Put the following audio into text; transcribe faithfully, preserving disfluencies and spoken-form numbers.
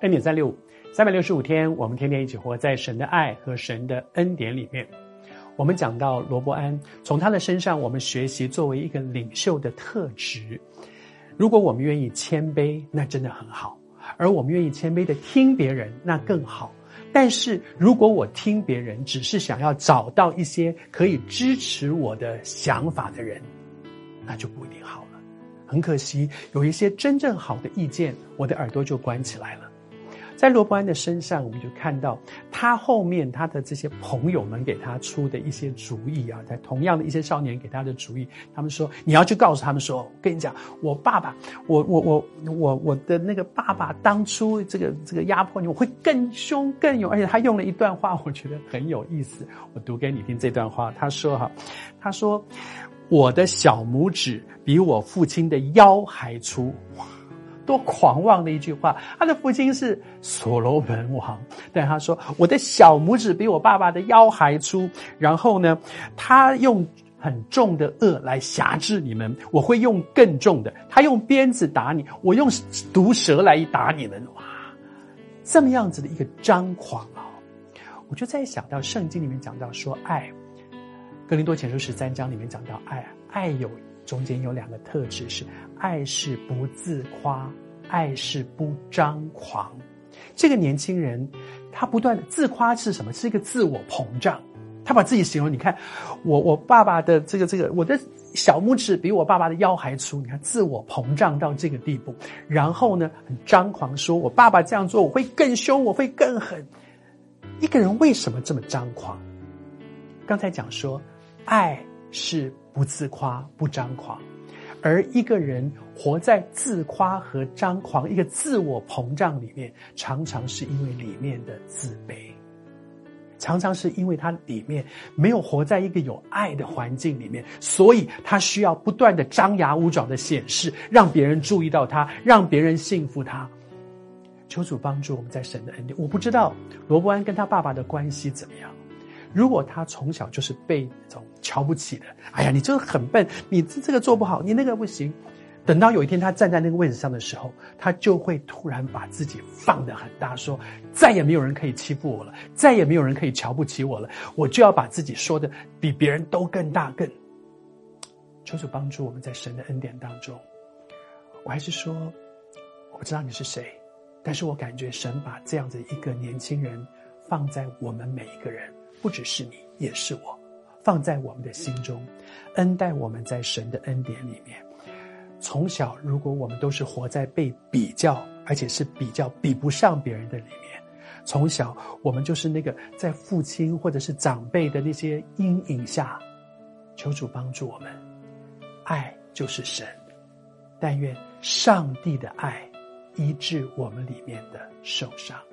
恩典三六五，三百六十五天，我们天天一起活在神的爱和神的恩典里面。我们讲到罗伯安，从他的身上我们学习作为一个领袖的特质。如果我们愿意谦卑，那真的很好，而我们愿意谦卑的听别人，那更好。但是如果我听别人只是想要找到一些可以支持我的想法的人，那就不一定好了。很可惜，有一些真正好的意见，我的耳朵就关起来了。在罗伯安的身上，我们就看到他后面他的这些朋友们给他出的一些主意啊，在同样的一些少年给他的主意，他们说你要去告诉他们说，我跟你讲，我爸爸，我我我我我的那个爸爸当初这个这个压迫你，我会更凶更勇，而且他用了一段话，我觉得很有意思，我读给你听这段话。他说哈，他说我的小拇指比我父亲的腰还粗。多狂妄的一句话！他的父亲是所罗门王，但他说我的小拇指比我爸爸的腰还粗。然后呢，他用很重的恶来辖制你们，我会用更重的。他用鞭子打你，我用毒蛇来打你们。哇，这么样子的一个张狂啊！我就在想到圣经里面讲到说爱，哥林多前书十三章里面讲到爱，爱有中间有两个特质，是爱是不自夸，爱是不张狂。这个年轻人他不断的自夸是什么？是一个自我膨胀。他把自己形容，你看我我爸爸的这个这个我的小拇指比我爸爸的腰还粗，你看自我膨胀到这个地步。然后呢，很张狂说我爸爸这样做我会更凶，我会更狠。一个人为什么这么张狂？刚才讲说爱是不自夸不张狂，而一个人活在自夸和张狂一个自我膨胀里面，常常是因为里面的自卑，常常是因为他里面没有活在一个有爱的环境里面，所以他需要不断的张牙舞爪的显示，让别人注意到他，让别人信服他。求主帮助我们在神的恩典。我不知道罗伯安跟他爸爸的关系怎么样，如果他从小就是被那种瞧不起的，哎呀，你这个很笨，你这个做不好，你那个不行。等到有一天他站在那个位置上的时候，他就会突然把自己放得很大，说再也没有人可以欺负我了，再也没有人可以瞧不起我了，我就要把自己说的比别人都更大更。求主帮助我们在神的恩典当中。我还是说，我不知道你是谁，但是我感觉神把这样的一个年轻人放在我们每一个人，不只是你，也是我，放在我们的心中，恩待我们在神的恩典里面。从小如果我们都是活在被比较，而且是比较比不上别人的里面，从小我们就是那个在父亲或者是长辈的那些阴影下，求主帮助我们。爱就是神，但愿上帝的爱医治我们里面的受伤。